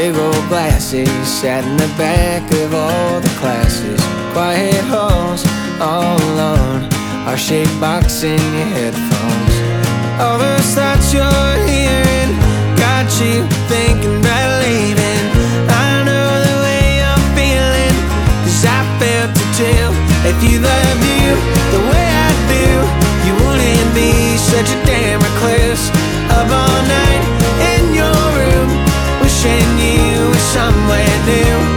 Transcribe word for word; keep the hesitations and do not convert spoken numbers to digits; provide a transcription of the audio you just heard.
big old glasses, sat in the back of all the classes. Quiet halls, all alone, R-shaped box in your headphones. All those thoughts you're hearing got you thinking about leaving. I know the way you're feeling, 'cause I felt it too. If you loved you the way I do, you wouldn't be such a damn recluse. Up all night in your room, wishing you were somewhere new.